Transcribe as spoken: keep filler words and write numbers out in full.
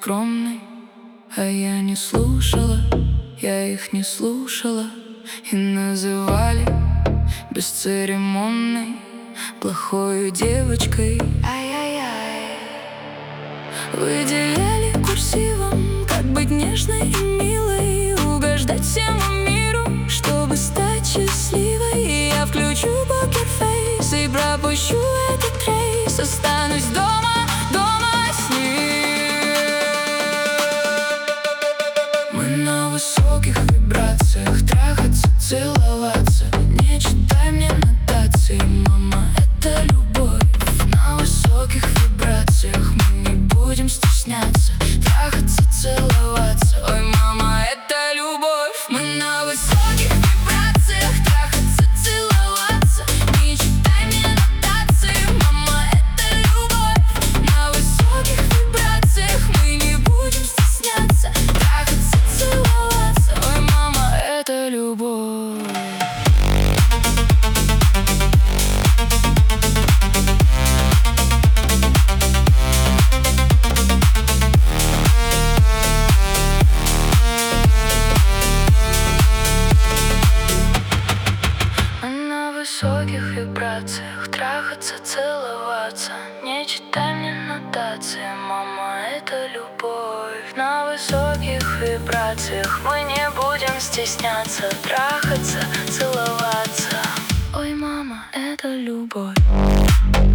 скромной, а я не слушала, я их не слушала. И называли бесцеремонной, плохой девочкой. Ай-яй-яй. Выделяли курсивом, как быть нежной и милой, угождать всему миру, чтобы стать счастливой. И я включу покерфейс и пропущу этот рейс, останусь дома, дома с ним. Мы на высоких вибрациях, трахаться, целоваться. Не читай мне нотации, мама, это любовь. На высоких вибрациях мы не будем стесняться, трахаться, целоваться. Ой, мама, это любовь. Мы на высоких вибрациях, трахаться, целоваться. Не читай мне нотации, мама, это любовь. На высоких вибрациях мы не будем стесняться, трахаться, целоваться. Ой, мама, это любовь. На высоких вибрациях, трахаться, целоваться. Не читай мне нотации, мама, это любовь. На высоких вибрациях мы не будем стесняться, трахаться, целоваться. Ой, мама, это любовь.